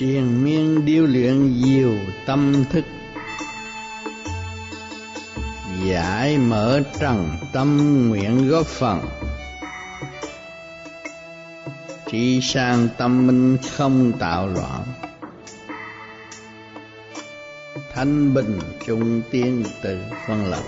triền miên điêu luyện diệu tâm thức, giải mở trần tâm nguyện góp phần, trí sang tâm minh không tạo loạn, thanh bình trung tiến tự phân lập.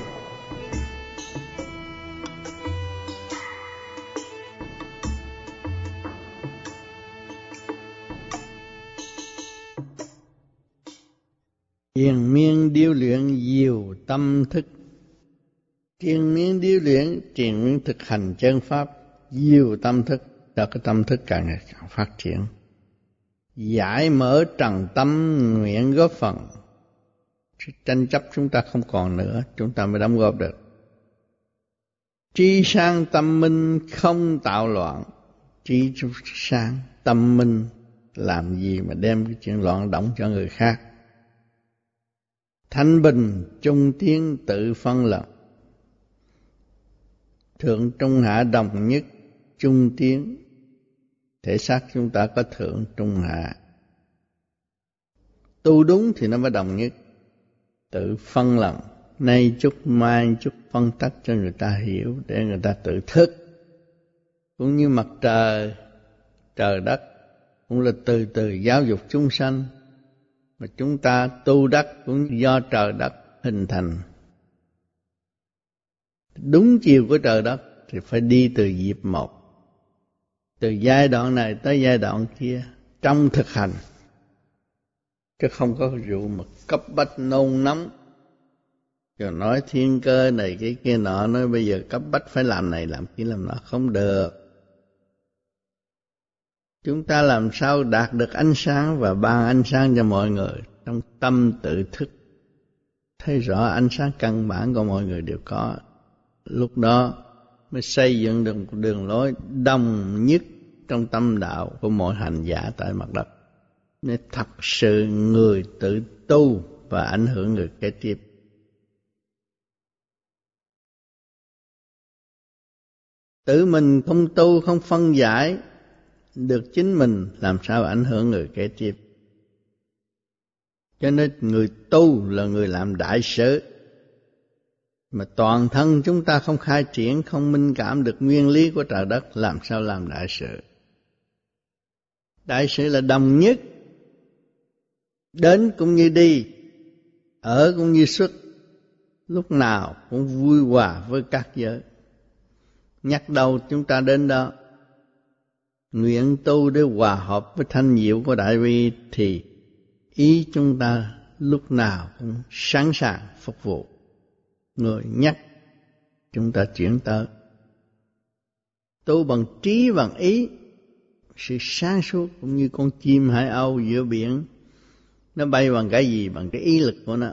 Triền miên điêu luyện diệu tâm thức, triền miên điêu luyện, triền miên thực hành chân pháp diệu tâm thức, cho cái tâm thức càng ngày càng phát triển, giải mở trần tâm nguyện góp phần. Tranh chấp chúng ta không còn nữa, chúng ta mới đóng góp được. Trí sang tâm minh không tạo loạn. Trí sang tâm minh làm gì mà đem cái chuyện loạn động cho người khác. Thanh bình trung tiến tự phân lập, thượng trung hạ đồng nhất trung tiến. Thể xác chúng ta có thượng trung hạ, tu đúng thì nó mới đồng nhất. Tự phân lập, nay chút mai chút phân tách cho người ta hiểu, để người ta tự thức. Cũng như mặt trời, trời đất cũng là từ từ giáo dục chúng sanh, mà chúng ta tu đất cũng do trời đất hình thành. Đúng chiều của trời đất thì phải đi từ nhịp một, từ giai đoạn này tới giai đoạn kia trong thực hành, chứ không có vụ mà cấp bách nôn nóng rồi nói thiên cơ này cái kia nọ, nói bây giờ cấp bách phải làm này làm kia làm nọ, không được. Chúng ta làm sao đạt được ánh sáng và ban ánh sáng cho mọi người trong tâm tự thức, thấy rõ ánh sáng căn bản của mọi người đều có, lúc đó mới xây dựng được một đường lối đồng nhất trong tâm đạo của mọi hành giả tại mặt đất, nên thật sự người tự tu và ảnh hưởng người kế tiếp. Tự mình không tu, không phân giải được chính mình, làm sao ảnh hưởng người kế tiếp. Cho nên người tu là người làm đại sự, mà toàn thân chúng ta không khai triển, không minh cảm được nguyên lý của trời đất, làm sao làm đại sự. Đại sự là đồng nhất, đến cũng như đi, ở cũng như xuất, lúc nào cũng vui hòa với các giới. Nhắc đâu chúng ta đến đó, nguyện tu để hòa hợp với thanh diệu của đại bi, thì ý chúng ta lúc nào cũng sẵn sàng phục vụ. Người nhắc chúng ta chuyển tới. Tu bằng trí bằng ý, sự sáng suốt cũng như con chim hải âu giữa biển. Nó bay bằng cái gì? Bằng cái ý lực của nó.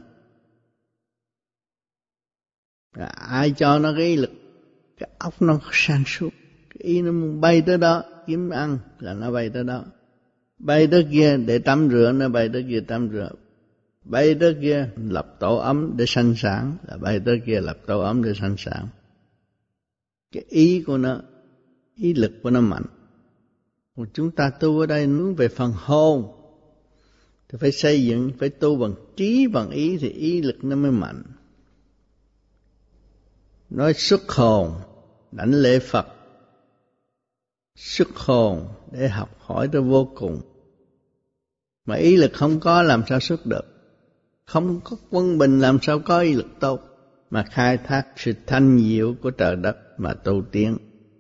Ai cho nó cái ý lực? Cái óc nó sáng suốt, cái ý nó muốn bay tới đó kiếm ăn là nó bay tới đó, bay tới kia để tắm rửa nó bay tới kia tắm rửa, bay tới kia lập tổ ấm để sanh sản là bay tới kia lập tổ ấm để sanh sản. Cái ý của nó, ý lực của nó mạnh. Còn chúng ta tu ở đây muốn về phần hồn thì phải xây dựng, phải tu bằng trí bằng ý thì ý lực nó mới mạnh. Nói xuất hồn đảnh lễ Phật, xuất hồn để học hỏi tới vô cùng, mà ý lực không có làm sao xuất được. Không có quân bình làm sao có ý lực tốt mà khai thác sự thanh diệu của trời đất mà tu tiến.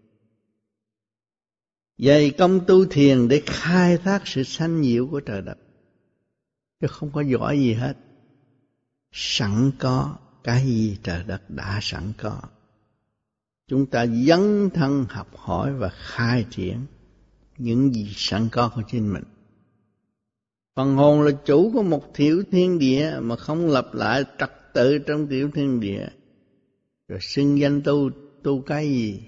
Dày công tu thiền để khai thác sự thanh diệu của trời đất, chứ không có giỏi gì hết. Sẵn có, cái gì trời đất đã sẵn có. Chúng ta dấn thân học hỏi và khai triển những gì sẵn có của chính mình. Phần hồn là chủ của một tiểu thiên địa mà không lập lại trật tự trong tiểu thiên địa, rồi xưng danh tu cái gì?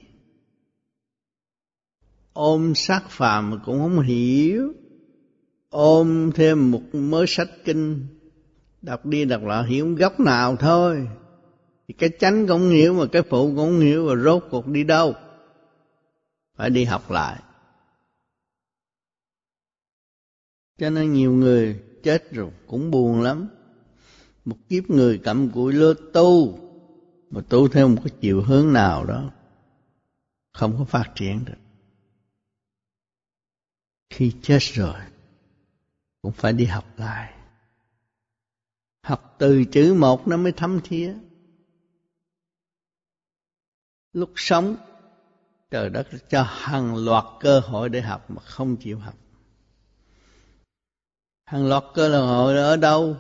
Ôm xác phàm mà cũng không hiểu, ôm thêm một mớ sách kinh, đọc đi đọc lại hiểu góc nào thôi. Thì cái chánh cũng không hiểu mà cái phụ cũng không hiểu, và rốt cuộc đi đâu? Phải đi học lại. Cho nên nhiều người chết rồi cũng buồn lắm. Một kiếp người cặm cụi lơ tu, mà tu theo một cái chiều hướng nào đó, không có phát triển được. Khi chết rồi cũng phải đi học lại. Học từ chữ một nó mới thấm thía. Lúc sống, trời đất cho hàng loạt cơ hội để học mà không chịu học. Hàng loạt cơ hội ở đâu?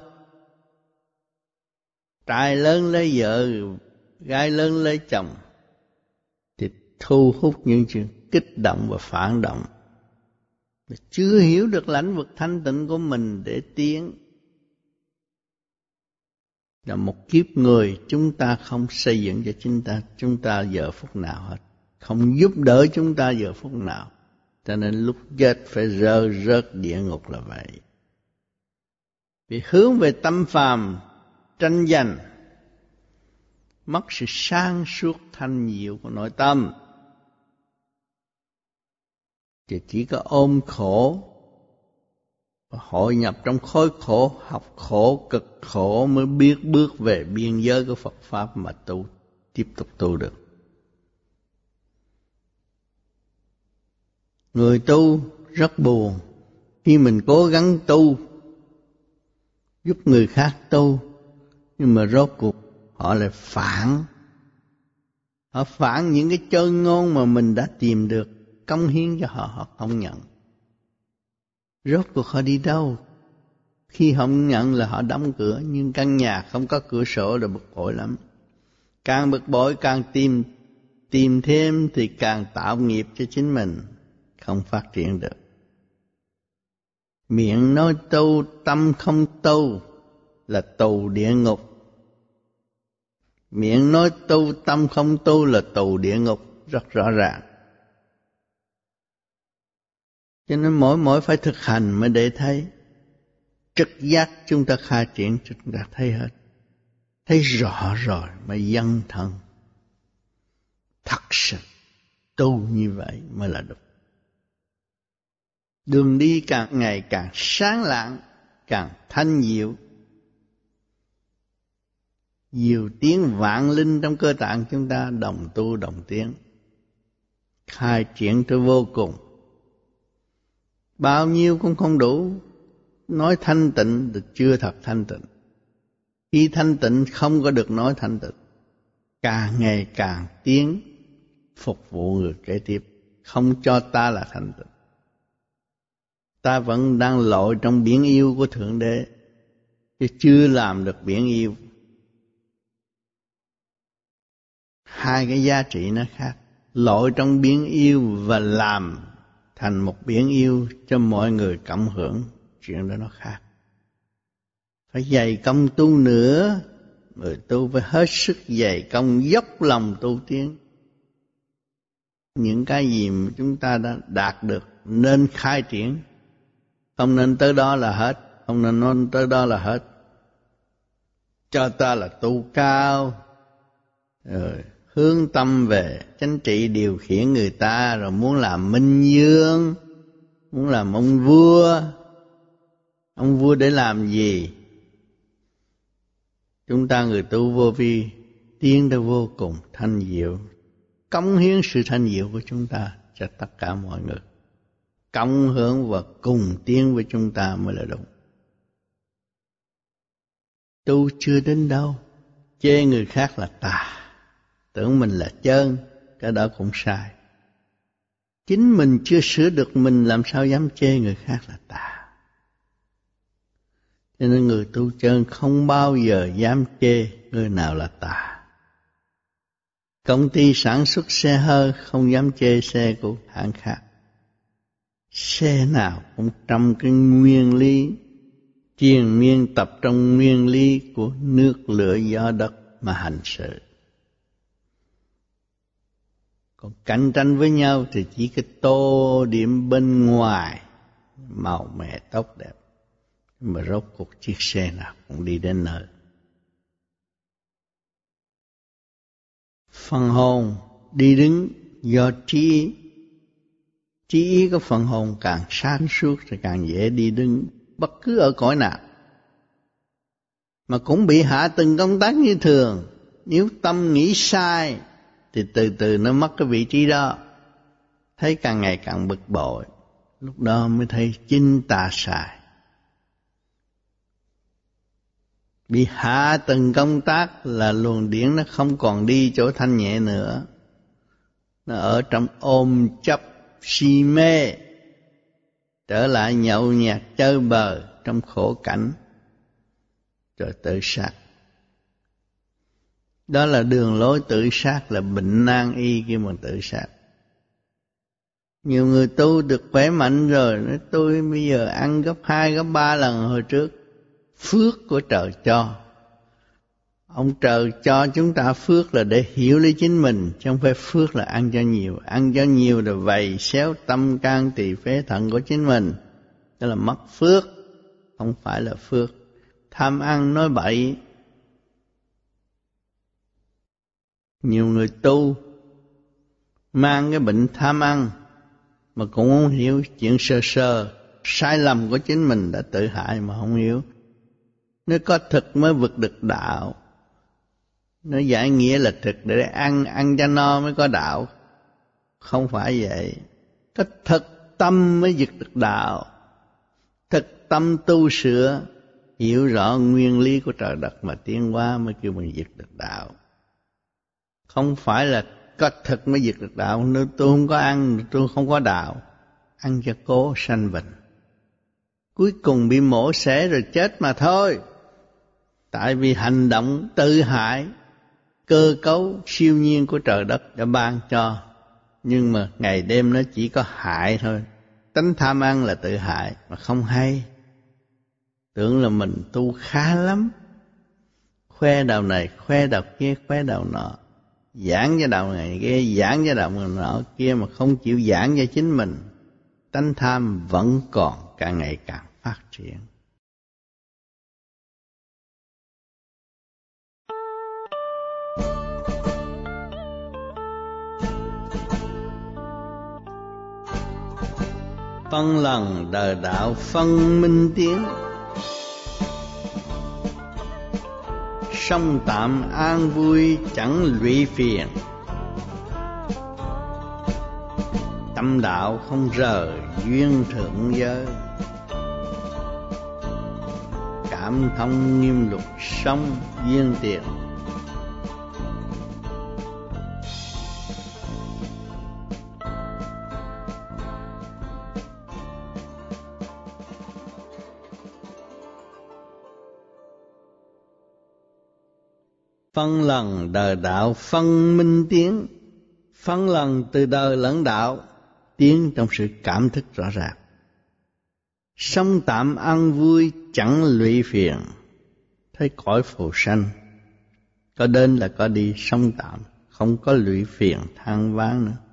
Trai lớn lấy vợ, gái lớn lấy chồng, thì thu hút những chuyện kích động và phản động. Chưa hiểu được lãnh vực thanh tịnh của mình để tiến. Là một kiếp người chúng ta không xây dựng cho chúng ta giờ phút nào hết. Không giúp đỡ chúng ta giờ phút nào. Cho nên lúc chết phải rớt địa ngục là vậy. Vì hướng về tâm phàm, tranh giành, mất sự sáng suốt thanh diệu của nội tâm. Chỉ có ôm khổ, hội nhập trong khối khổ, học khổ, cực khổ mới biết bước về biên giới của Phật Pháp mà tu, tiếp tục tu được. Người tu rất buồn khi mình cố gắng tu, giúp người khác tu, nhưng mà rốt cuộc họ lại phản. Họ phản những cái chân ngôn mà mình đã tìm được, cống hiến cho họ, họ không nhận. Rốt cuộc họ đi đâu? Khi không nhận là họ đóng cửa, nhưng căn nhà không có cửa sổ là bực bội lắm. Càng bực bội càng tìm thêm thì càng tạo nghiệp cho chính mình, không phát triển được. Miệng nói tu, tâm không tu là tù địa ngục. Miệng nói tu, tâm không tu là tù địa ngục, rất rõ ràng. Cho nên mỗi phải thực hành mới để thấy. Trực giác chúng ta khai triển, chúng ta thấy hết. Thấy rõ rồi mới dấn thân. Thật sự tu như vậy mới là đúng. Đường đi càng ngày càng sáng lạng, càng thanh diệu. Nhiều tiếng vạn linh trong cơ tạng chúng ta đồng tu đồng tiến. Khai triển tới vô cùng. Bao nhiêu cũng không đủ. Nói thanh tịnh thì chưa thật thanh tịnh. Khi thanh tịnh không có được nói thanh tịnh. Càng ngày càng tiến, phục vụ người kế tiếp. Không cho ta là thanh tịnh. Ta vẫn đang lội trong biển yêu của Thượng Đế, chứ chưa làm được biển yêu. Hai cái giá trị nó khác. Lội trong biển yêu và làm thành một biển yêu cho mọi người cộng hưởng, chuyện đó nó khác. Phải dày công tu nữa, người tu phải hết sức dày công dốc lòng tu tiến. Những cái gì mà chúng ta đã đạt được nên khai triển, không nên tới đó là hết, không nên nói tới đó là hết. Cho ta là tu cao, rồi hướng tâm về chánh trị điều khiển người ta, rồi muốn làm minh vương, muốn làm ông vua. Ông vua để làm gì? Chúng ta người tu vô vi tiến tới vô cùng thanh diệu, cống hiến sự thanh diệu của chúng ta cho tất cả mọi người, cộng hưởng và cùng tiến với chúng ta mới là đúng. Tu chưa đến đâu, chê người khác là tà, tưởng mình là chơn, cái đó cũng sai. Chính mình chưa sửa được mình, làm sao dám chê người khác là tà. Cho nên người tu chân không bao giờ dám chê người nào là tà. Công ty sản xuất xe hơi không dám chê xe của hãng khác. Xe nào cũng trong cái nguyên lý, triền miên tập trong nguyên lý của nước lửa gió đất mà hành sự. Còn cạnh tranh với nhau thì chỉ cái tô điểm bên ngoài, màu mè tốt đẹp. Mà rốt cuộc chiếc xe nào cũng đi đến nơi. Phần hồn đi đứng do trí ý của phần hồn càng sáng suốt thì càng dễ đi đứng. bất cứ ở cõi nào, mà cũng bị hạ từng công tác như thường. Nếu tâm nghĩ sai thì từ từ nó mất cái vị trí đó, thấy càng ngày càng bực bội, lúc đó mới thấy chính ta sai. Bị hạ từng công tác là luồng điển nó không còn đi chỗ thanh nhẹ nữa, nó ở trong ôm chấp si mê, trở lại nhậu nhạt chơi bời trong khổ cảnh, rồi tự sát. Đó là đường lối tự sát, là bệnh nan y khi mà tự sát. Nhiều người tu được khỏe mạnh rồi nói tôi bây giờ ăn gấp 2, gấp 3 lần hồi trước. Phước của trời cho. Ông trời cho chúng ta phước là để hiểu lấy chính mình, chứ không phải phước là ăn cho nhiều. Ăn cho nhiều là vầy xéo tâm can tỳ phế thận của chính mình, đó là mất phước, không phải là phước. Tham ăn nói bậy. Nhiều người tu mang cái bệnh tham ăn mà cũng không hiểu chuyện sơ sơ, sai lầm của chính mình đã tự hại mà không hiểu. Nếu có thực mới vực được đạo. Nó giải nghĩa là thực để ăn cho no mới có đạo. Không phải vậy. Có thực tâm mới vực được đạo. Thực tâm tu sửa, hiểu rõ nguyên lý của trời đất mà tiến hóa mới kêu mình vực được đạo. Không phải là có thực mới vực được đạo. Nếu tôi không có ăn, tôi không có đạo. Ăn cho cố sanh bệnh, cuối cùng bị mổ xẻ rồi chết mà thôi. Tại vì hành động tự hại cơ cấu siêu nhiên của trời đất đã ban cho, nhưng mà ngày đêm nó chỉ có hại thôi. Tánh tham ăn là tự hại mà không hay. Tưởng là mình tu khá lắm, khoe đầu này, khoe đầu kia, khoe đầu nọ, giảng cho đầu này kia, giảng cho đầu nọ kia, mà không chịu giảng cho chính mình. Tánh tham vẫn còn càng ngày càng phát triển. Phân lần đời đạo phân minh tiến, sống tạm an vui chẳng lụy phiền. Tâm đạo không rời duyên thượng giới, cảm thông nghiêm luật sống duyên tiền. Phân lần đời đạo phân minh tiến. Phân lần từ đời lẫn đạo, tiến trong sự cảm thức rõ ràng. Sống tạm an vui chẳng lụy phiền. Thấy cõi phù sanh, có đến là có đi, sống tạm, không có lụy phiền than vãn nữa.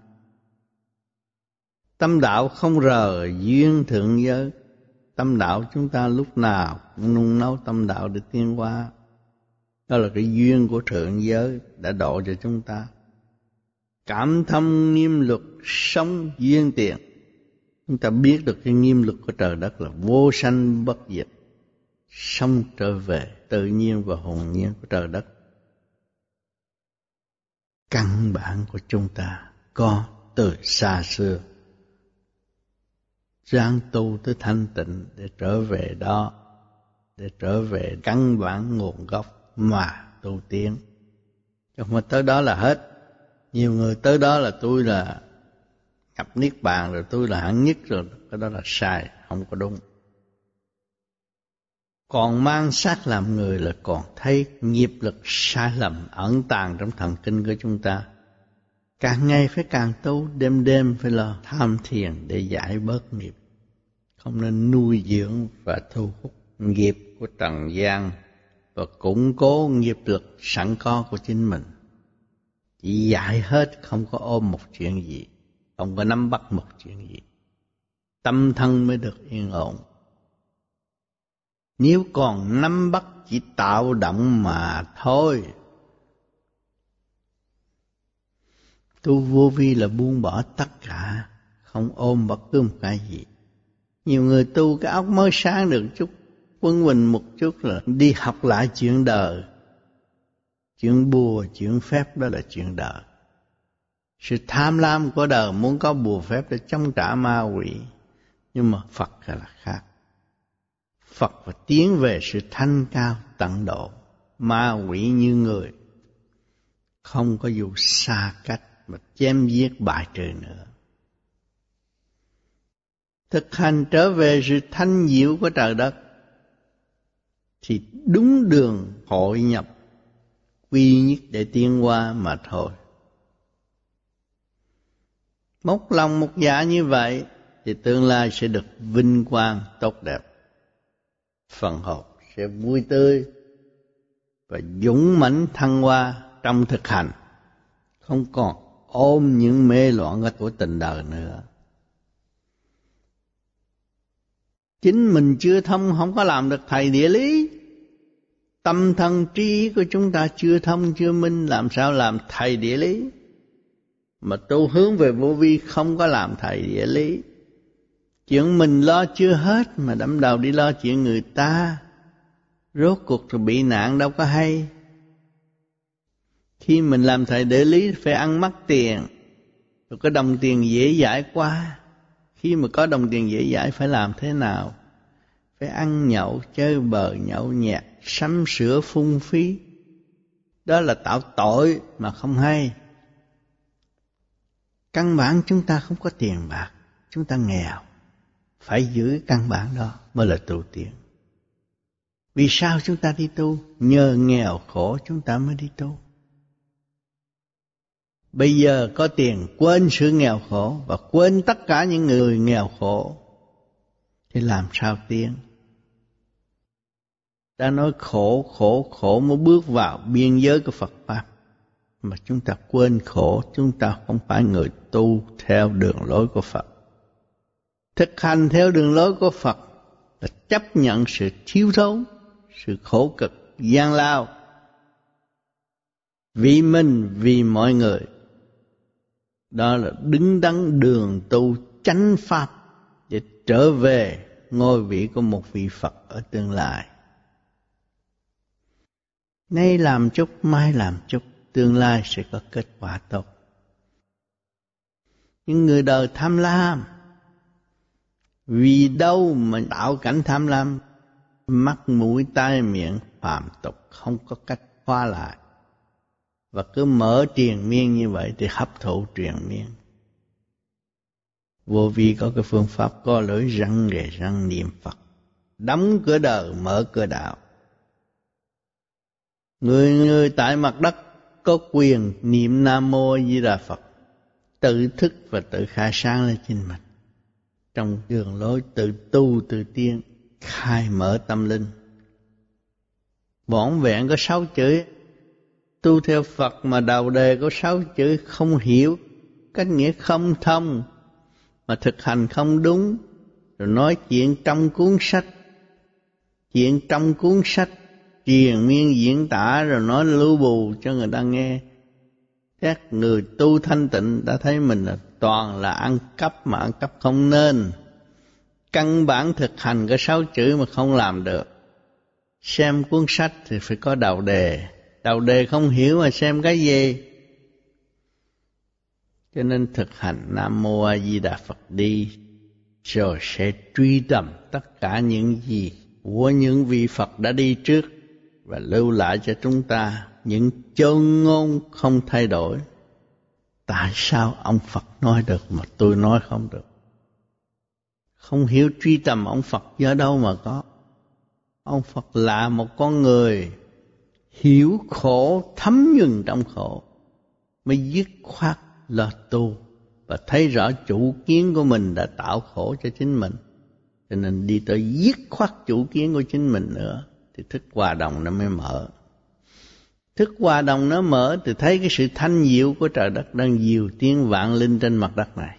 Tâm đạo không rời duyên thượng giới. Tâm đạo chúng ta lúc nào cũng nung nấu tâm đạo để tiến hóa. Đó là cái duyên của thượng giới đã độ cho chúng ta. Cảm thông nghiêm luật sống duyên tiền. Chúng ta biết được cái nghiêm luật của trời đất là vô sanh bất diệt, sống trở về tự nhiên và hồn nhiên của trời đất. Căn bản của chúng ta có từ xa xưa. Ráng tu tới thanh tịnh để trở về đó, để trở về căn bản nguồn gốc mà tu tiến. Chứ không tới đó là hết. Nhiều người tới đó là tôi là nhập niết bàn rồi, tôi là hạng nhất rồi. Cái đó là sai, không có đúng. Còn mang xác làm người là còn thấy nghiệp lực sai lầm ẩn tàng trong thần kinh của chúng ta. Càng ngày phải càng tu, đêm đêm phải lo tham thiền để giải bớt nghiệp. Không nên nuôi dưỡng và thu hút nghiệp của trần gian và củng cố nghiệp lực sẵn có của chính mình. Chỉ dạy hết, không có ôm một chuyện gì, không có nắm bắt một chuyện gì. Tâm thân mới được yên ổn. Nếu còn nắm bắt chỉ tạo động mà thôi. Tu vô vi là buông bỏ tất cả, không ôm bất cứ một cái gì. Nhiều người tu cái óc mới sáng được chút, quân bình một chút là đi học lại chuyện đời. Chuyện bùa, chuyện phép đó là chuyện đời. Sự tham lam của đời muốn có bùa phép để chống trả ma quỷ. Nhưng mà Phật là khác. Phật phải tiến về sự thanh cao tận độ. Ma quỷ như người, không có vụ xa cách mà chém giết bại trừ nữa. Thực hành trở về sự thanh diệu của trời đất thì đúng đường hội nhập quy nhất để tiến qua mà thôi. Một lòng một dạ như vậy thì tương lai sẽ được vinh quang tốt đẹp. Phần hồn sẽ vui tươi và dũng mãnh thăng hoa trong thực hành, không còn ôm những mê loạn của tình đời nữa. Chính mình chưa thông không có làm được thầy địa lý. Tâm thân trí của chúng ta chưa thông chưa minh, làm sao làm thầy địa lý? Mà tu hướng về vô vi không có làm thầy địa lý. Chuyện mình lo chưa hết mà đâm đầu đi lo chuyện người ta, rốt cuộc rồi bị nạn đâu có hay. Khi mình làm thầy địa lý phải ăn mắc tiền, rồi có đồng tiền dễ dãi quá. Khi mà có đồng tiền dễ dãi phải làm thế nào? Phải ăn nhậu, chơi bời, nhậu nhẹt, sắm sửa phung phí. Đó là tạo tội mà không hay. Căn bản chúng ta không có tiền bạc, chúng ta nghèo. Phải giữ căn bản đó mới là tu tiến. Vì sao chúng ta đi tu? Nhờ nghèo khổ chúng ta mới đi tu. Bây giờ có tiền quên sự nghèo khổ và quên tất cả những người nghèo khổ thì làm sao tiến? Ta nói khổ mới bước vào biên giới của Phật Pháp. Mà chúng ta quên khổ, chúng ta không phải người tu theo đường lối của Phật. Thực hành theo đường lối của Phật là chấp nhận sự thiếu thốn, sự khổ cực, gian lao. Vì mình, vì mọi người. Đó là đứng đắn đường tu chánh Pháp để trở về ngôi vị của một vị Phật ở tương lai. Nay làm chút, mai làm chút, tương lai sẽ có kết quả tốt. Những người đời tham lam, vì đâu mà tạo cảnh tham lam, mắt mũi tai miệng phàm tục không có cách khóa lại. Và cứ mở triền miên như vậy thì hấp thụ triền miên. Vô vi có cái phương pháp có lưỡi răng để răng niệm Phật. Đóng cửa đời, mở cửa đạo. Người tại mặt đất có quyền niệm Nam Mô A Di Đà Phật, tự thức và tự khai sáng lên chính mình. Trong đường lối tự tu tự tiên, khai mở tâm linh. Vỏn vẹn có 6 chữ. Tu theo Phật mà đầu đề có 6 chữ không hiểu, cách nghĩa không thông, mà thực hành không đúng, rồi nói chuyện trong cuốn sách. Chuyện trong cuốn sách, triền miên diễn tả rồi nói lưu bù cho người ta nghe. Các người tu thanh tịnh đã thấy mình là toàn là ăn cắp mà ăn cắp không nên. Căn bản thực hành có 6 chữ mà không làm được. Xem cuốn sách thì phải có đầu đề. Đầu đề không hiểu mà xem cái gì. Cho nên thực hành Nam Mô A Di Đà Phật đi, rồi sẽ truy tầm tất cả những gì của những vị Phật đã đi trước và lưu lại cho chúng ta những chôn ngôn không thay đổi. Tại sao ông Phật nói được mà tôi nói không được? Không hiểu truy tầm ông Phật do đâu mà có. Ông Phật là một con người hiểu khổ, thấm nhuần trong khổ, mới dứt khoát lo tu và thấy rõ chủ kiến của mình đã tạo khổ cho chính mình. Cho nên đi tới dứt khoát chủ kiến của chính mình nữa thì thức hòa đồng nó mới mở. Thức hòa đồng nó mở thì thấy cái sự thanh diệu của trời đất đang diều tiến vạn linh trên mặt đất này.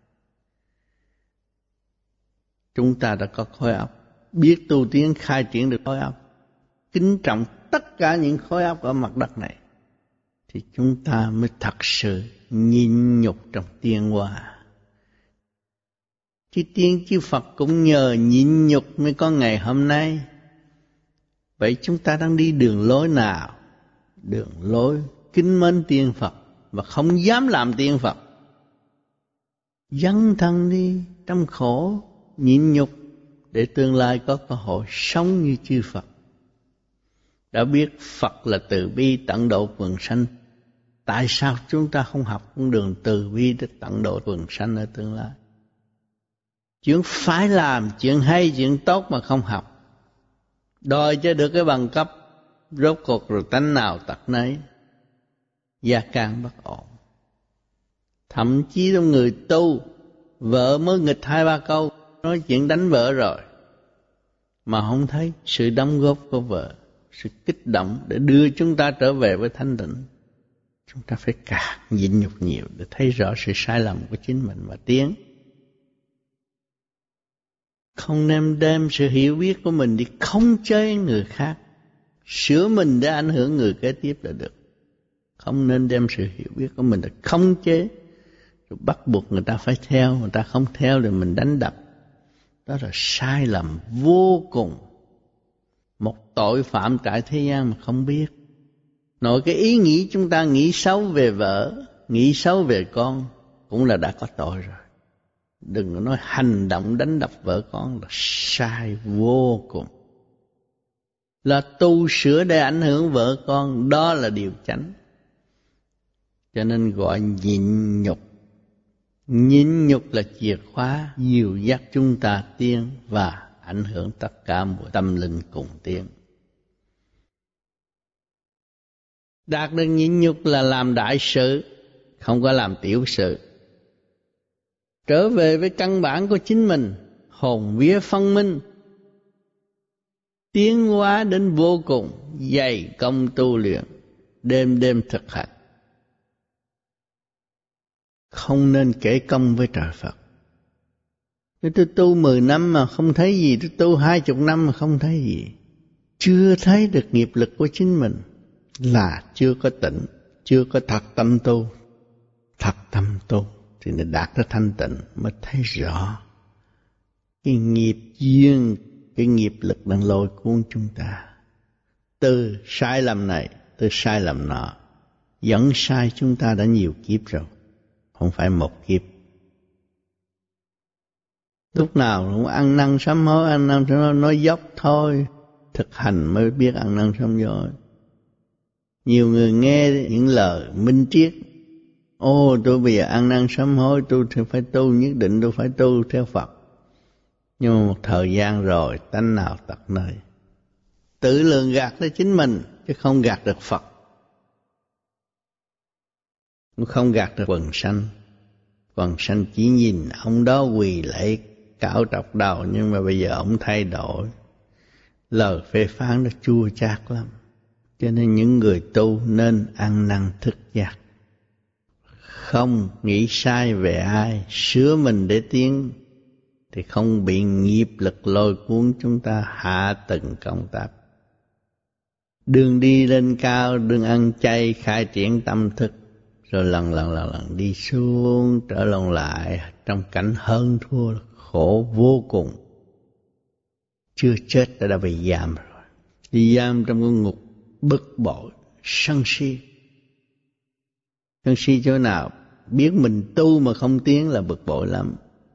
Chúng ta đã có khối óc, biết tu tiến khai triển được khối óc, kính trọng tất cả những khối óc ở mặt đất này, thì chúng ta mới thật sự nhịn nhục trong tiến hóa. Chư Tiên chư Phật cũng nhờ nhịn nhục mới có ngày hôm nay. Vậy chúng ta đang đi đường lối nào? Đường lối kính mến tiên Phật và không dám làm tiên Phật. Dấn thân đi trong khổ nhịn nhục để tương lai có cơ hội sống như chư Phật. Đã biết Phật là từ bi tận độ quần sanh, tại sao chúng ta không học con đường từ bi để tận độ quần sanh ở tương lai? Chuyện phải làm, chuyện hay, chuyện tốt mà không học, đòi cho được cái bằng cấp, rốt cuộc rồi tánh nào tật nấy, gia can bất ổn. Thậm chí trong người tu, vợ mới nghịch 2-3 câu, nói chuyện đánh vợ rồi, mà không thấy sự đóng góp của vợ, sự kích động để đưa chúng ta trở về với thanh tịnh. Chúng ta phải càng nhịn nhục nhiều để thấy rõ sự sai lầm của chính mình và tiến. Không nên đem sự hiểu biết của mình đi khống chế người khác, sửa mình để ảnh hưởng người kế tiếp là được. Không nên đem sự hiểu biết của mình để khống chế, rồi bắt buộc người ta phải theo, người ta không theo thì mình đánh đập. Đó là sai lầm vô cùng. Một tội phạm tại thế gian mà không biết. Nội cái ý nghĩ chúng ta nghĩ xấu về vợ, nghĩ xấu về con cũng là đã có tội rồi. Đừng có nói hành động đánh đập vợ con là sai vô cùng. Là tu sửa để ảnh hưởng vợ con, đó là điều chánh. Cho nên gọi nhịn nhục. Nhịn nhục là chìa khóa dìu dắt chúng ta tiến và ảnh hưởng tất cả mọi tâm linh cùng tiến. Đạt được nhịn nhục là làm đại sự, không có làm tiểu sự. Trở về với căn bản của chính mình, hồn vía phân minh, tiến hóa đến vô cùng, dày công tu luyện, đêm đêm thực hành. Không nên kể công với trời Phật. Nếu tôi tu 10 năm mà không thấy gì, tôi tu 20 năm mà không thấy gì, chưa thấy được nghiệp lực của chính mình, là chưa có tỉnh, chưa có thật tâm tu. Thật tâm tu thì nó đạt tới thanh tịnh mới thấy rõ cái nghiệp duyên, cái nghiệp lực đang lôi cuốn chúng ta. Từ sai lầm này, từ sai lầm nọ, dẫn sai chúng ta đã nhiều kiếp rồi, không phải một kiếp. Lúc nào cũng ăn năn sám hối, ăn năn sám hối, nói dốc thôi, thực hành mới biết ăn năn sám hối. Nhiều người nghe những lời minh triết, tôi bây giờ ăn năn sám hối, tôi phải tu, nhất định tôi phải tu theo Phật. Nhưng mà một thời gian rồi, tánh nào tật nơi. Tự lường gạt tới chính mình, chứ không gạt được Phật. Cũng không gạt được quần sanh. Quần sanh chỉ nhìn ông đó quỳ lạy cạo trọc đầu, nhưng mà bây giờ ông thay đổi. Lời phê phán nó chua chát lắm. Cho nên những người tu nên ăn năn thức giác. Không nghĩ sai về ai, sửa mình để tiến, thì không bị nghiệp lực lôi cuốn chúng ta hạ từng công tác. Đường đi lên cao, đường ăn chay, khai triển tâm thức, rồi lần đi xuống, trở lòng lại trong cảnh hơn thua, khổ vô cùng. Chưa chết đã bị giam rồi. Đi giam trong cái ngục bực bội, sân si. Sân si chỗ nào? Biết mình tu mà không tiến là bực bội lắm.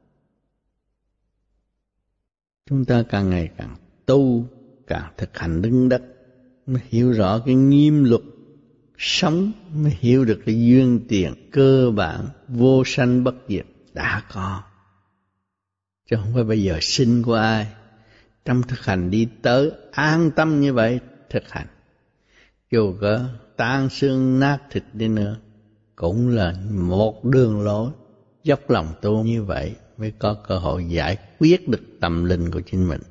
Chúng ta càng ngày càng tu, càng thực hành đứng đất, mới hiểu rõ cái nghiêm luật sống, mới hiểu được cái duyên tiền cơ bản vô sanh bất diệt đã có, chứ không phải bây giờ xin của ai. Trong thực hành đi tới an tâm như vậy thực hành, dù có tan xương nát thịt đi nữa cũng là một đường lối. Dốc lòng tu như vậy mới có cơ hội giải quyết được tâm linh của chính mình.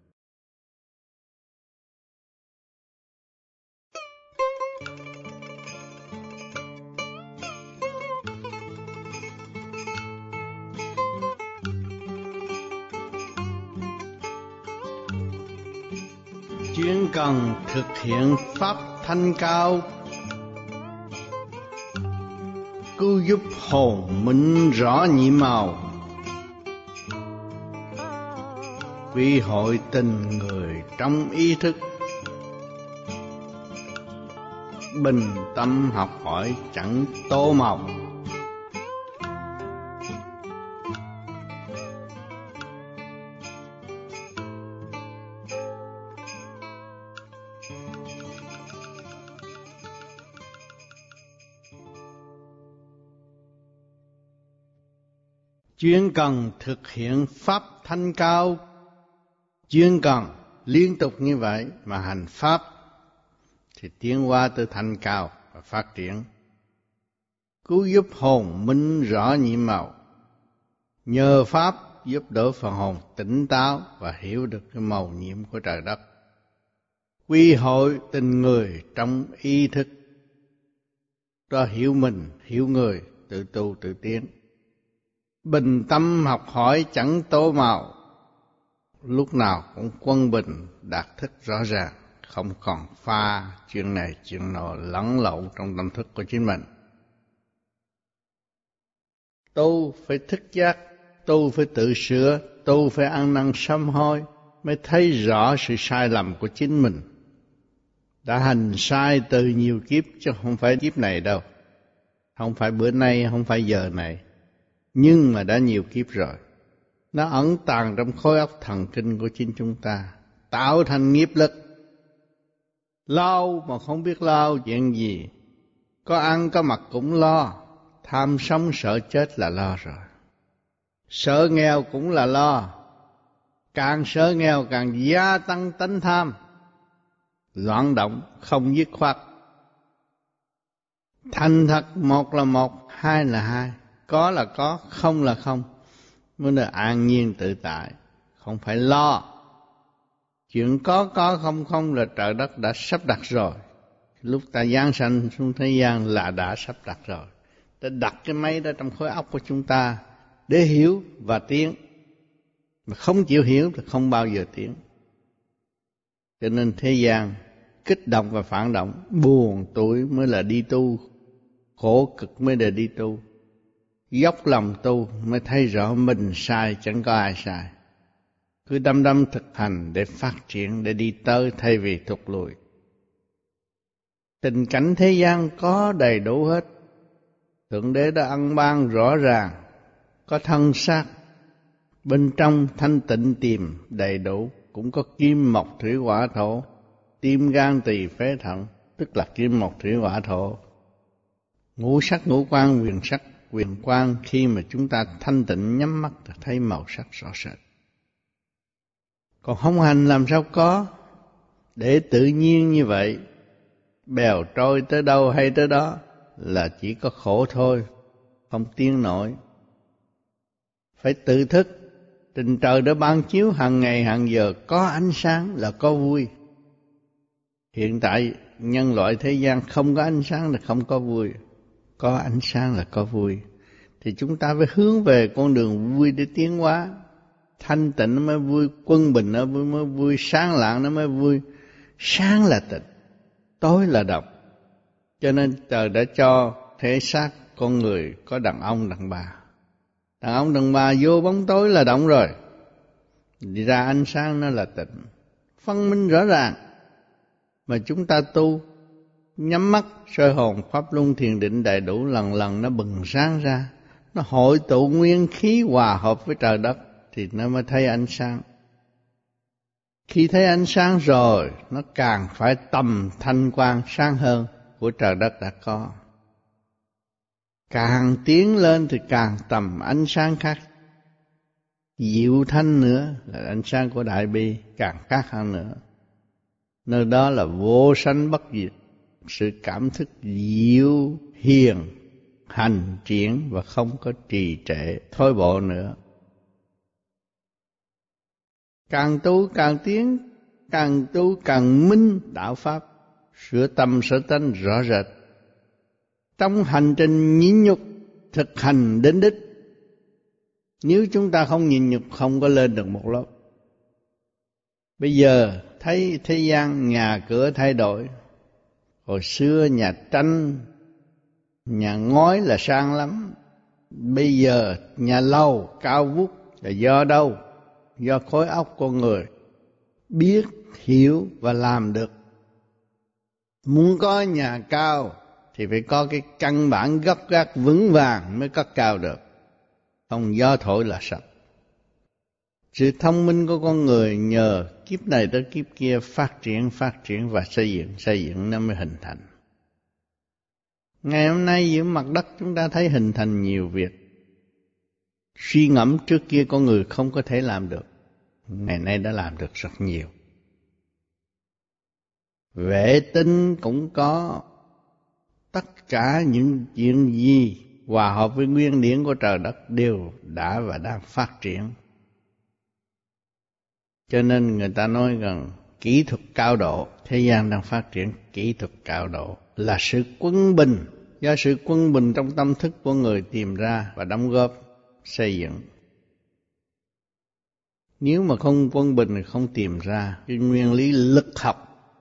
Chuyên cần thực hiện pháp thanh cao, cứu giúp hồn minh rõ nhị màu. quy hội tình người trong ý thức, bình tâm học hỏi chẳng tô màu. Chuyên cần thực hiện pháp thanh cao, chuyên cần liên tục như vậy mà hành pháp thì tiến hóa tới thanh cao và phát triển, cứu giúp hồn minh rõ nhiệm màu. Nhờ pháp giúp đỡ phần hồn tỉnh táo và hiểu được cái màu nhiệm của trời đất. Quy hội tình người trong ý thức, cho hiểu mình, hiểu người, tự tu tự tiến. Bình tâm học hỏi chẳng tô màu, lúc nào cũng quân bình đạt thức rõ ràng, không còn pha chuyện này chuyện nọ lẫn lộn trong tâm thức của chính mình. Tu phải thức giác, tu phải tự sửa, tu phải ăn năn sám hối mới thấy rõ sự sai lầm của chính mình. Đã hành sai từ nhiều kiếp chứ không phải kiếp này đâu, không phải bữa nay, không phải giờ này, nhưng mà đã nhiều kiếp rồi. Nó ẩn tàng trong khối óc thần kinh của chính chúng ta, tạo thành nghiệp lực. Lo mà không biết lo chuyện gì, có ăn có mặc cũng lo, tham sống sợ chết là lo rồi. Sợ nghèo cũng là lo, càng sợ nghèo càng gia tăng tánh tham, loạn động không dứt khoát. Thành thật một là một, hai là hai, có là có, không là không, mới là an nhiên tự tại, không phải lo. Chuyện có không là trời đất đã sắp đặt rồi. Lúc ta giáng sanh xuống thế gian là đã sắp đặt rồi. Ta đặt cái máy đó trong khối óc của chúng ta để hiểu và tiến. Mà không chịu hiểu thì không bao giờ tiến. Cho nên thế gian kích động và phản động, buồn tuổi mới là đi tu, khổ cực mới là đi tu. Dốc lòng tu mới thấy rõ mình sai, chẳng có ai sai. Cứ đăm đăm thực hành để phát triển, để đi tới thay vì thụt lùi. Tình cảnh thế gian có đầy đủ hết. Thượng Đế đã ân ban rõ ràng, có thân xác, bên trong thanh tịnh tiềm đầy đủ, cũng có kim mộc thủy hỏa thổ, tim gan tỳ phế thận, tức là kim mộc thủy hỏa thổ. Ngũ sắc ngũ quan quyền sắc quyền quan, khi mà chúng ta thanh tịnh nhắm mắt thì thấy màu sắc rõ rệt. Còn không hành làm sao có, để tự nhiên như vậy, bèo trôi tới đâu hay tới đó là chỉ có khổ thôi, không tiến nổi. Phải tự thức, tình trời đã ban chiếu hàng ngày hàng giờ, có ánh sáng là có vui. Hiện tại nhân loại thế gian không có ánh sáng là không có vui, có ánh sáng là có vui. Thì chúng ta phải hướng về con đường vui để tiến hóa. Thanh tịnh nó mới vui, quân bình nó mới vui, sáng lạng nó mới vui. Sáng là tịnh, tối là độc. Cho nên trời đã cho thể xác con người có đàn ông đàn bà. Đàn ông đàn bà vô bóng tối là động rồi, đi ra ánh sáng nó là tịnh, phân minh rõ ràng. Mà chúng ta tu, nhắm mắt soi hồn pháp luân thiền định đầy đủ, lần lần nó bừng sáng ra, nó hội tụ nguyên khí hòa hợp với trời đất thì nó mới thấy ánh sáng. Khi thấy ánh sáng rồi, nó càng phải tầm thanh quang sáng hơn của trời đất đã có. Càng tiến lên thì càng tầm ánh sáng khác, diệu thanh nữa là ánh sáng của Đại Bi càng khác hơn nữa. Nơi đó là vô sanh bất diệt, sự cảm thức diệu hiền hành triển và không có trì trệ thối bộ nữa. Càng tu càng tiến, càng tu càng minh đạo pháp, sửa tâm sửa tánh rõ rệt. Trong hành trình nhịn nhục thực hành đến đích, nếu chúng ta không nhịn nhục không có lên được một lớp. Bây giờ thấy thế gian nhà cửa thay đổi. Hồi xưa nhà tranh, nhà ngói là sang lắm. Bây giờ nhà lầu cao vút là do đâu? do khối óc con người biết, hiểu và làm được. Muốn có nhà cao thì phải có cái căn bản gốc gác vững vàng mới cất cao được, không gió thổi là sập. Sự thông minh của con người nhờ kiếp này tới kiếp kia phát triển và xây dựng nó mới hình thành. Ngày hôm nay giữa mặt đất chúng ta thấy hình thành nhiều việc. Suy ngẫm trước kia con người không có thể làm được, ngày nay đã làm được rất nhiều. Vệ tinh cũng có, tất cả những chuyện gì hòa hợp với nguyên điển của trời đất đều đã và đang phát triển. Cho nên người ta nói rằng kỹ thuật cao độ, thế gian đang phát triển kỹ thuật cao độ là sự quân bình, do sự quân bình trong tâm thức của người tìm ra và đóng góp xây dựng. Nếu mà không quân bình thì không tìm ra cái nguyên lý lực học.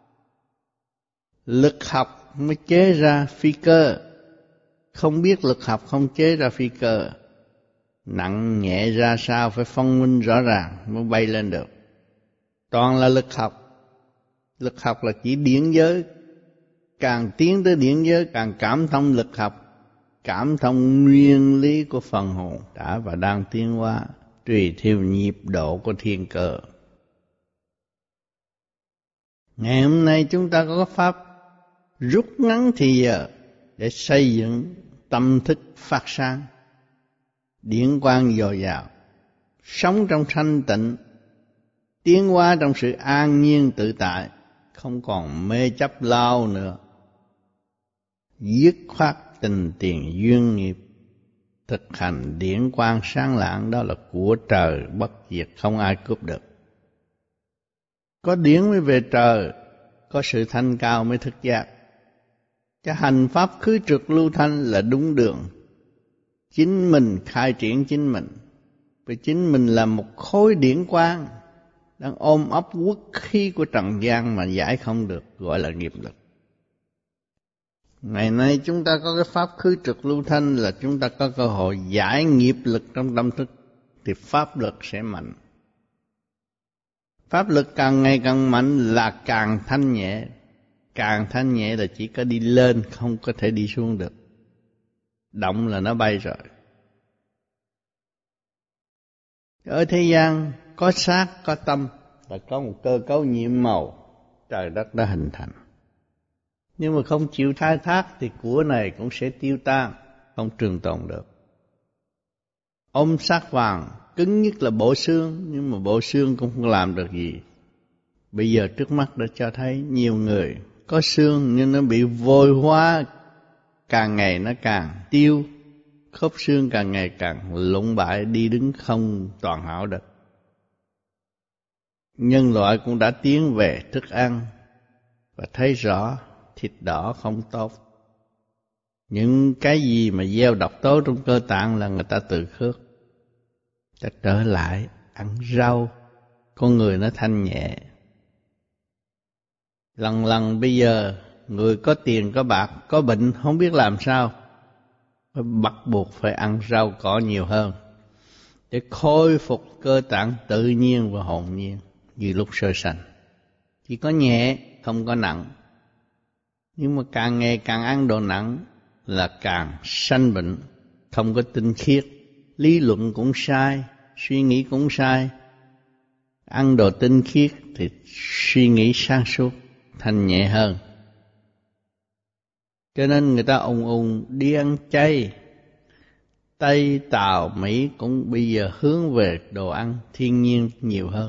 Lực học mới chế ra phi cơ. Không biết lực học không chế ra phi cơ. Nặng nhẹ ra sao phải phân minh rõ ràng mới bay lên được. Toàn là lực học. Lực học là chỉ điển giới. Càng tiến tới điển giới càng cảm thông lực học, cảm thông nguyên lý của phần hồn đã và đang tiến hóa tùy theo nhịp độ của thiên cơ. Ngày hôm nay chúng ta có pháp rút ngắn thì giờ để xây dựng tâm thức phát sáng, điển quang dồi dào, sống trong thanh tịnh, tiến hóa trong sự an nhiên tự tại, không còn mê chấp lao nữa. Dứt khoát tình tiền duyên nghiệp, thực hành điển quang sáng lạng, đó là của trời bất diệt, không ai cướp được. Có điển mới về trời, có sự thanh cao mới thức giác. Cái hành pháp khứ trượt lưu thanh là đúng đường. Chính mình khai triển chính mình, vì chính mình là một khối điển quang đang ôm ấp quốc khí của trần gian mà giải không được, gọi là nghiệp lực. Ngày nay chúng ta có cái pháp khứ trượt lưu thanh là chúng ta có cơ hội giải nghiệp lực trong tâm thức, thì pháp lực sẽ mạnh. Pháp lực càng ngày càng mạnh là càng thanh nhẹ. Càng thanh nhẹ là chỉ có đi lên, không có thể đi xuống được. Động là nó bay rồi. Ở thế gian có xác, có tâm, là có một cơ cấu nhiệm màu trời đất đã hình thành. Nhưng mà không chịu khai thác thì của này cũng sẽ tiêu tan, không trường tồn được. Ôm xác vàng, cứng nhất là bộ xương, nhưng mà bộ xương cũng không làm được gì. Bây giờ trước mắt đã cho thấy nhiều người có xương nhưng nó bị vôi hóa, càng ngày nó càng tiêu, khớp xương càng ngày càng lụng bại, đi đứng không toàn hảo được. Nhân loại cũng đã tiến về thức ăn và thấy rõ thịt đỏ không tốt. Những cái gì mà gieo độc tố trong cơ tạng là người ta tự khước. Ta trở lại ăn rau, con người nó thanh nhẹ. Lần bây giờ người có tiền có bạc, có bệnh không biết làm sao, bắt buộc phải ăn rau cỏ nhiều hơn để khôi phục cơ tạng tự nhiên và hồn nhiên như lúc sơ sanh. Chỉ có nhẹ, không có nặng. Nhưng mà càng ngày càng ăn đồ nặng là càng sanh bệnh, không có tinh khiết, lý luận cũng sai, suy nghĩ cũng sai. Ăn đồ tinh khiết thì suy nghĩ sáng suốt, thanh nhẹ hơn. Cho nên người ta ùng đi ăn chay. Tây, Tàu, Mỹ cũng bây giờ hướng về đồ ăn thiên nhiên nhiều hơn.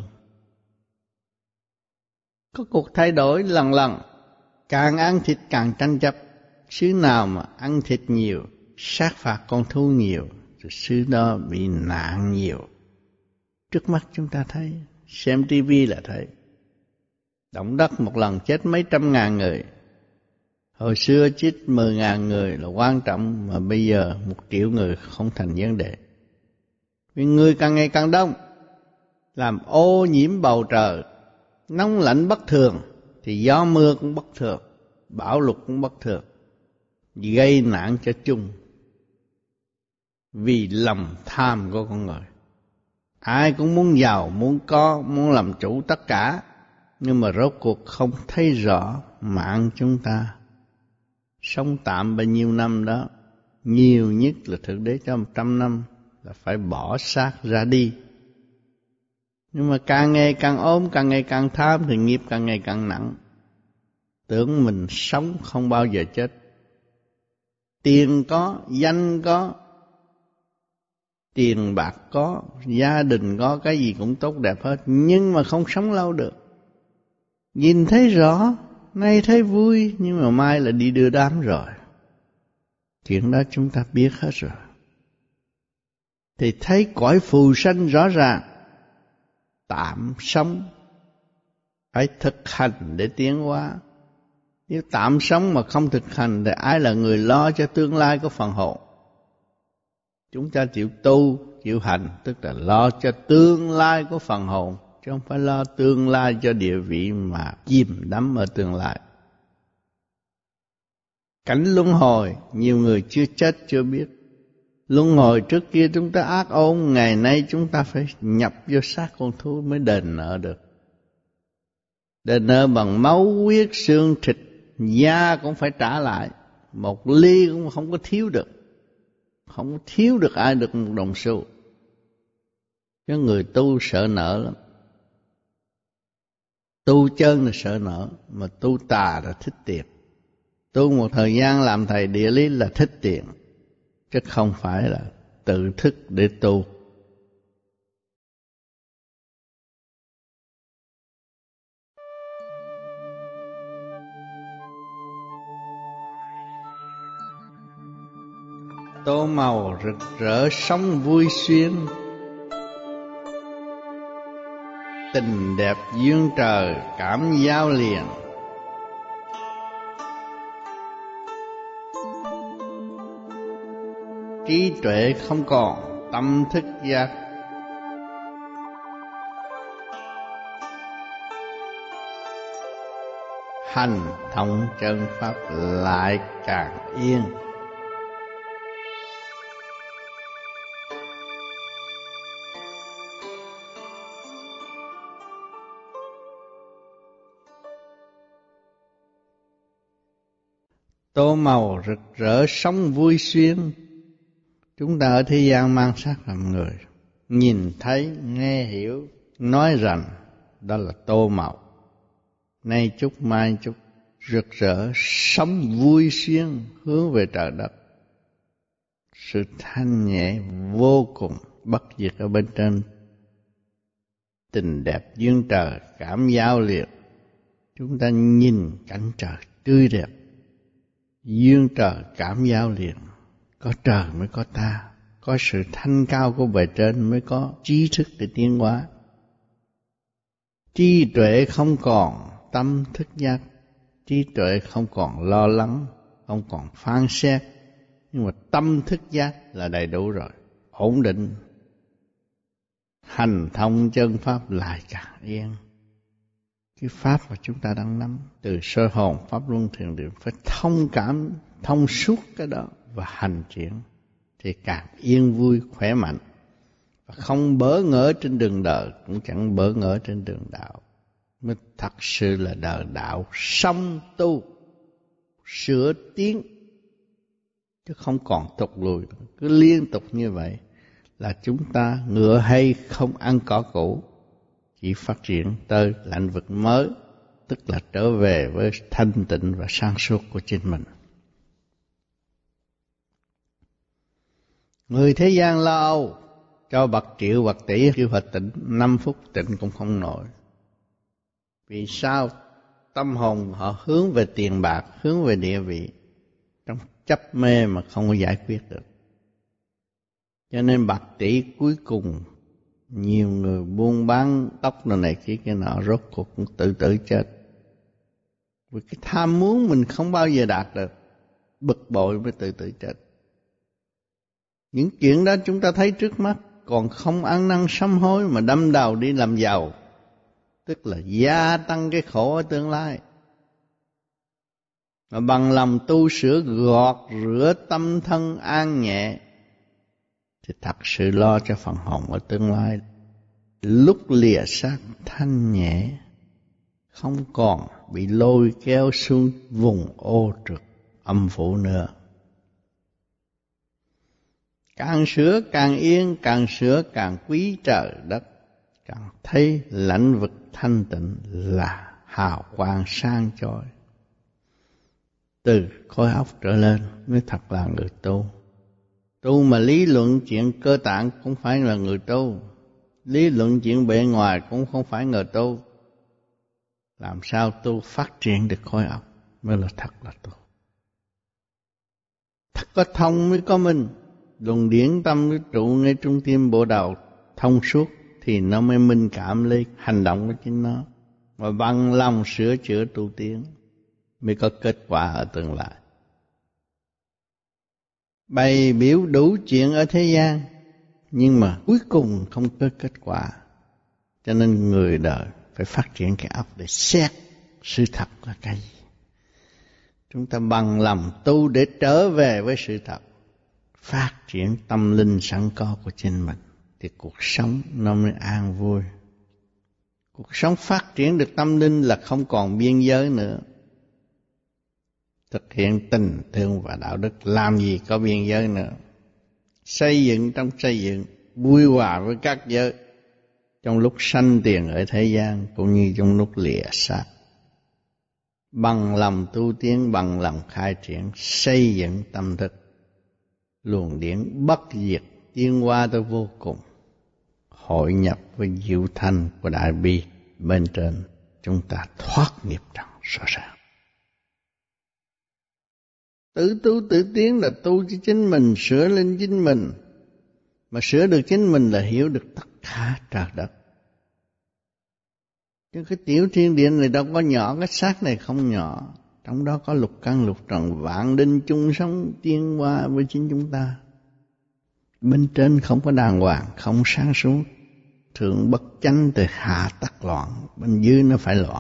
Có cuộc thay đổi lần, càng ăn thịt càng tranh chấp. Xứ nào mà ăn thịt nhiều, sát phạt con thú nhiều, rồi xứ đó bị nạn nhiều. Trước mắt chúng ta thấy, xem tivi là thấy. Động đất một lần chết mấy trăm ngàn người. Hồi xưa chết 10.000 người là quan trọng, mà bây giờ 1 triệu người không thành vấn đề. Vì người càng ngày càng đông, làm ô nhiễm bầu trời, nóng lạnh bất thường, thì gió mưa cũng bất thường, bão lụt cũng bất thường, gây nạn cho chung. Vì lòng tham của con người, Ai cũng muốn giàu, muốn có, muốn làm chủ tất cả, nhưng mà rốt cuộc không thấy rõ mạng chúng ta sống tạm bao nhiêu năm đó. Nhiều nhất là Thượng Đế cho 100 năm là phải bỏ xác ra đi. Nhưng mà càng ngày càng ốm, càng ngày càng tham thì nghiệp càng ngày càng nặng. Tưởng mình sống không bao giờ chết. Tiền có, danh có, tiền bạc có, gia đình có, cái gì cũng tốt đẹp hết, nhưng mà không sống lâu được. Nhìn thấy rõ, nay thấy vui, nhưng mà mai là đi đưa đám rồi. Chuyện đó chúng ta biết hết rồi. Thì thấy cõi phù sanh rõ ràng, tạm sống, phải thực hành để tiến hóa. Nếu tạm sống mà không thực hành thì ai là người lo cho tương lai của phần hồn? Chúng ta chịu tu, chịu hành, tức là lo cho tương lai của phần hồn, chứ không phải lo tương lai cho địa vị mà chìm đắm ở tương lai. Cảnh luân hồi, nhiều người chưa chết chưa biết. Luân hồi trước kia chúng ta ác ôn, ngày nay chúng ta phải nhập vô xác con thú mới đền nợ được. Đền nợ bằng máu, huyết, xương, thịt, da cũng phải trả lại. Một ly cũng không có thiếu được. Không có thiếu được ai được một đồng xu. Chứ người tu sợ nợ lắm. Tu chân là sợ nợ, mà tu tà là thích tiền. Tu một thời gian làm thầy địa lý là thích tiền, chứ không phải là tự thức để tu. Tô màu rực rỡ sống vui xuyên, tình đẹp duyên trời cảm giao liền. Trí tuệ không còn tâm thức giác, hành thông chân pháp lại càng yên. Tô màu rực rỡ sống vui xuyên. Chúng ta ở thế gian mang xác làm người, nhìn thấy, nghe hiểu, nói rằng đó là tô màu. Nay chút mai chút, rực rỡ sống vui xuyên hướng về trời đất. Sự thanh nhẹ vô cùng bất diệt ở bên trên. Tình đẹp duyên trời cảm giao liệt. Chúng ta nhìn cảnh trời tươi đẹp, duyên trời cảm giao liền. Có trời mới có ta, có sự thanh cao của bề trên mới có trí thức để tiến hóa. Trí tuệ không còn tâm thức giác, trí tuệ không còn lo lắng, không còn phán xét, nhưng mà tâm thức giác là đầy đủ rồi, ổn định. Hành thông chân pháp lại càng yên. Cái pháp mà chúng ta đang nắm từ sơ hồn pháp luân thiền định phải thông cảm, thông suốt cái đó và hành triển thì càng yên vui khỏe mạnh, và không bỡ ngỡ trên đường đời, cũng chẳng bỡ ngỡ trên đường đạo, mới thật sự là đời đạo song tu sửa tiến, chứ không còn tụt lùi. Cứ liên tục như vậy là chúng ta ngựa hay không ăn cỏ cũ, chỉ phát triển tới lĩnh vực mới, tức là trở về với thanh tịnh và sáng suốt của chính mình. Người thế gian lo âu, cho bạc triệu bạc tỷ kêu họ tịnh, 5 phút tịnh cũng không nổi. Vì sao? Tâm hồn họ hướng về tiền bạc, hướng về địa vị, trong chấp mê mà không có giải quyết được. Cho nên bạc tỷ cuối cùng nhiều người buôn bán tóc này kia nọ rốt cuộc cũng tự tử chết. Vì cái tham muốn mình không bao giờ đạt được, bực bội mới tự tử chết. Những chuyện đó chúng ta thấy trước mắt, còn không ăn năn sám hối mà đâm đầu đi làm giàu, tức là gia tăng cái khổ ở tương lai. Mà bằng lòng tu sửa gọt rửa tâm thân an nhẹ thì thật sự lo cho phần hồn ở tương lai. lúc lìa xác thanh nhẹ, không còn bị lôi kéo xuống vùng ô trượt âm phủ nữa. Càng sửa càng yên, càng sửa càng quý trời đất, càng thấy lãnh vực thanh tịnh là hào quang sáng chói. Từ khối óc trở lên mới thật là người tu. Tu mà lý luận chuyện cơ tạng cũng phải là người tu, lý luận chuyện bề ngoài cũng không phải người tu. Làm sao tu phát triển được khối óc mới là thật là tu. Thật có thông mới có minh. Luồng điển tâm cái trụ ngay trung tim bộ đầu thông suốt thì nó mới minh cảm lấy hành động của chính nó, và bằng lòng sửa chữa tu tiến mới có kết quả ở tương lai. Bày biểu đủ chuyện ở thế gian nhưng mà cuối cùng không có kết quả. Cho nên người đời phải phát triển cái óc để xét sự thật là cái gì. Chúng ta bằng lòng tu để trở về với sự thật, phát triển tâm linh sẵn có của chính mình, thì cuộc sống nó mới an vui. Cuộc sống phát triển được tâm linh là không còn biên giới nữa. Thực hiện tình thương và đạo đức làm gì có biên giới nữa. Xây dựng trong xây dựng, vui hòa với các giới, trong lúc sanh tiền ở thế gian cũng như trong lúc lìa xác. Bằng lòng tu tiến, bằng lòng khai triển, xây dựng tâm thức, luồng điển bất diệt tiến hóa tới vô cùng, hội nhập với diệu thanh của đại bi bên trên, chúng ta thoát nghiệp trần rõ ràng. Tự tu tự tiến là tu cho chính mình, sửa lên chính mình. Mà sửa được chính mình là hiểu được tất cả trời đất. Chứ cái tiểu thiên địa này đâu có nhỏ, cái xác này không nhỏ. Trong đó có lục căn lục trần vạn đinh chung sống tiến hóa với chính chúng ta. Bên trên không có đàng hoàng, không sáng suốt. Thượng bất chánh từ hạ tắc loạn, bên dưới nó phải loạn.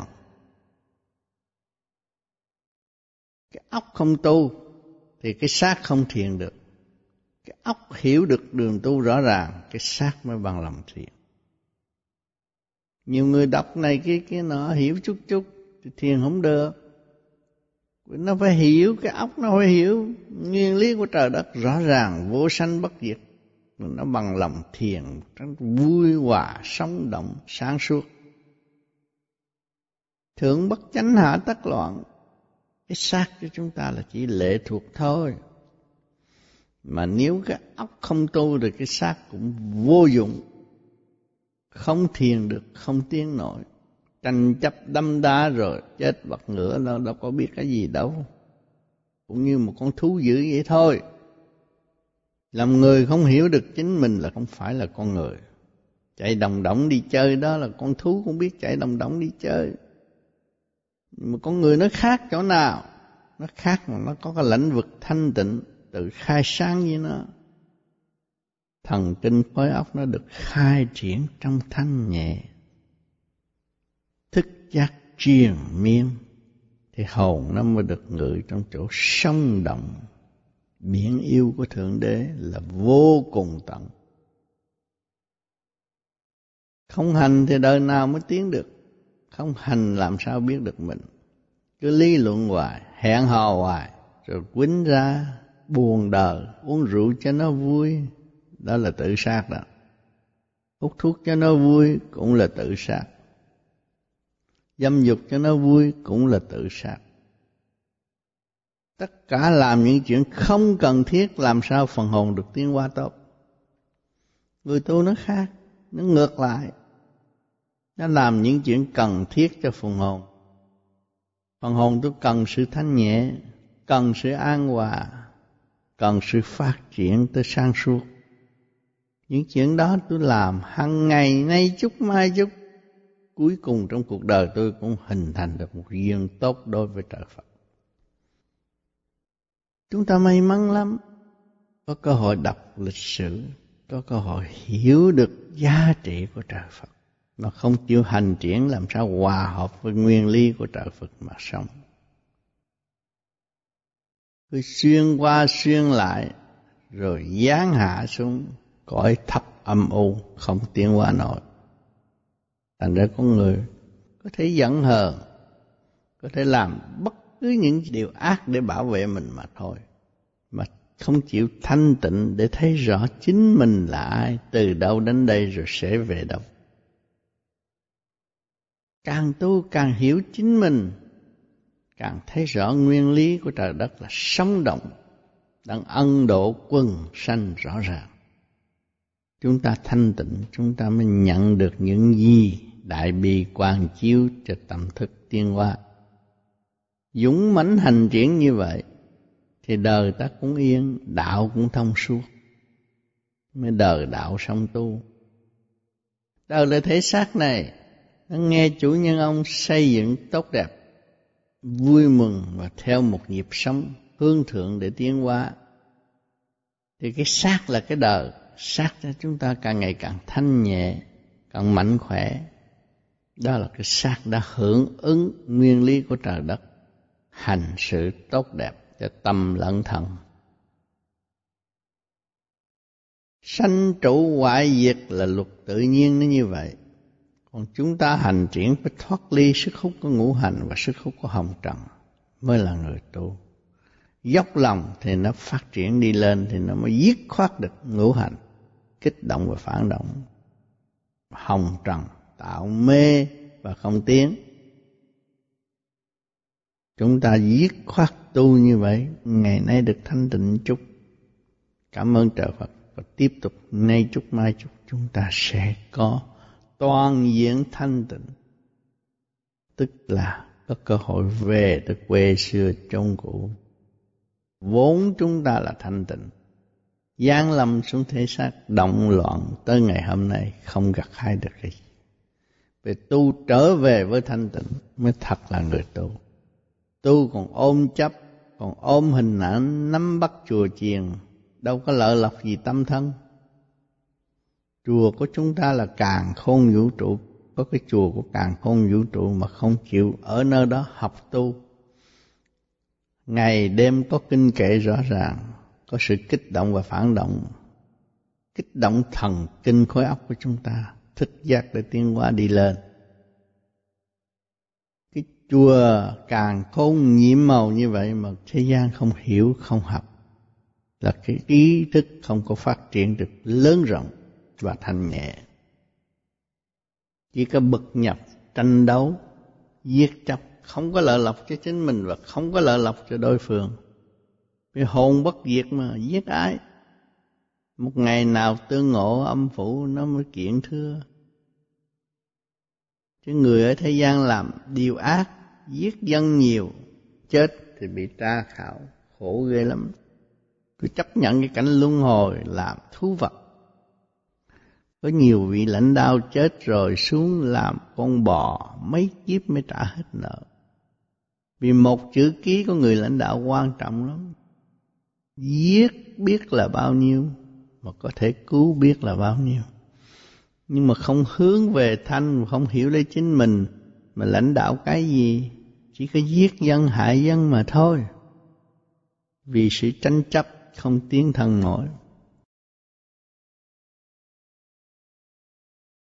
Cái óc không tu thì cái xác không thiền được. Cái óc hiểu được đường tu rõ ràng, cái xác mới bằng lòng thiền. Nhiều người đọc này kia nọ hiểu chút chút thì thiền không được. Nó phải hiểu, cái óc nó phải hiểu nguyên lý của trời đất rõ ràng, vô sanh bất diệt. Nó bằng lòng thiền, vui hòa, sống động, sáng suốt. Thượng bất chánh hạ tắc loạn. Cái xác của chúng ta là chỉ lệ thuộc thôi. Mà nếu cái óc không tu thì cái xác cũng vô dụng. Không thiền được, không tiến nổi. Tranh chấp đâm đá rồi chết vật ngửa, đâu có biết cái gì đâu. Cũng như một con thú dữ vậy thôi. Làm người không hiểu được chính mình là không phải là con người. Chạy đồng đỏng đi chơi đó là con thú cũng biết chạy đồng đỏng đi chơi. Nhưng mà con người nó khác chỗ nào? Nó khác mà nó có cái lãnh vực thanh tịnh, tự khai sáng với nó. Thần kinh khối óc nó được khai triển trong thanh nhẹ. Thức giác triền miên thì hồn nó mới được ngự trong chỗ sống động. Biển yêu của Thượng Đế là vô cùng tận. Không hành thì đời nào mới tiến được. Không hành làm sao biết được mình. Cứ lý luận hoài, hẹn hò hoài, rồi quýnh ra, buồn đời, uống rượu cho nó vui, đó là tự sát đó. Hút thuốc cho nó vui cũng là tự sát. Dâm dục cho nó vui cũng là tự sát. Tất cả làm những chuyện không cần thiết, làm sao phần hồn được tiến hóa tốt. Người tu nó khác, nó ngược lại. Nó làm những chuyện cần thiết cho phần hồn. Phần hồn tôi cần sự thanh nhẹ, cần sự an hòa, cần sự phát triển tới sáng suốt. Những chuyện đó tôi làm hàng ngày, nay chút mai chút. Cuối cùng trong cuộc đời tôi cũng hình thành được một duyên tốt đối với trời Phật. Chúng ta may mắn lắm, có cơ hội đọc lịch sử, có cơ hội hiểu được giá trị của trời Phật. Nó không chịu hành triển làm sao hòa hợp với nguyên lý của trời Phật mà sống. Cứ xuyên qua xuyên lại rồi giáng hạ xuống cõi thấp âm u không tiến hóa nổi. Thành ra con người có thể giận hờn, có thể làm bất cứ những điều ác để bảo vệ mình mà thôi, mà không chịu thanh tịnh để thấy rõ chính mình là ai, từ đâu đến đây rồi sẽ về đâu. Càng tu càng hiểu chính mình, càng thấy rõ nguyên lý của trời đất là sống động, đang ân độ quần sanh rõ ràng. Chúng ta thanh tịnh, chúng ta mới nhận được những gì đại bi quang chiếu cho tâm thức tiến hóa. Dũng mãnh hành triển như vậy thì đời ta cũng yên, đạo cũng thông suốt, mới đời đạo song tu. Đời là thể xác này, nó nghe chủ nhân ông xây dựng tốt đẹp, vui mừng và theo một nhịp sống hướng thượng để tiến hóa. Thì cái xác là cái đời, xác cho chúng ta càng ngày càng thanh nhẹ, càng mạnh khỏe. Đó là cái xác đã hưởng ứng nguyên lý của trời đất, hành sự tốt đẹp cho tâm lẫn thân. Sanh trụ hoại diệt là luật tự nhiên nó như vậy. Còn chúng ta hành triển phải thoát ly sức hút của ngũ hành và sức hút của hồng trần mới là người tu. Dốc lòng thì nó phát triển đi lên, thì nó mới dứt khoát được ngũ hành, kích động và phản động. Hồng trần tạo mê và không tiến. Chúng ta dứt khoát tu như vậy, ngày nay được thanh tịnh chút. Cảm ơn trời Phật, và tiếp tục nay chút mai chút chúng ta sẽ có toàn diện thanh tịnh. Tức là có cơ hội về tới quê xưa chốn cũ. Vốn chúng ta là thanh tịnh, giáng lâm xuống thế xác động loạn tới ngày hôm nay không gặt hái được cái gì. Về tu trở về với thanh tịnh mới thật là người tu. Tu còn ôm chấp, còn ôm hình ảnh nắm bắt chùa chiền, đâu có lợi lộc gì tâm thân. Chùa của chúng ta là càn khôn vũ trụ, có cái chùa của càn khôn vũ trụ mà không chịu ở nơi đó học tu. Ngày đêm có kinh kệ rõ ràng, có sự kích động và phản động, kích động thần kinh khối óc của chúng ta, thức giác để tiến hóa đi lên. Cái chùa càn khôn nhiệm màu như vậy mà thế gian không hiểu, không học, là cái ý thức không có phát triển được lớn rộng và thanh nhẹ. Chỉ có bực nhập, tranh đấu, giết chóc, không có lợi lộc cho chính mình và không có lợi lộc cho đối phương. Vì hồn bất diệt mà giết ai. Một ngày nào tương ngộ âm phủ nó mới kiện thưa. Chứ người ở thế gian làm điều ác, giết dân nhiều, chết thì bị tra khảo, khổ ghê lắm. Cứ chấp nhận cái cảnh luân hồi làm thú vật. Có nhiều vị lãnh đạo chết rồi xuống làm con bò, mấy kiếp mới trả hết nợ. Vì một chữ ký của người lãnh đạo quan trọng lắm. Giết biết là bao nhiêu, mà có thể cứu biết là bao nhiêu. Nhưng mà không hướng về thanh, không hiểu lấy chính mình, mà lãnh đạo cái gì, chỉ có giết dân hại dân mà thôi. Vì sự tranh chấp không tiến thân nổi.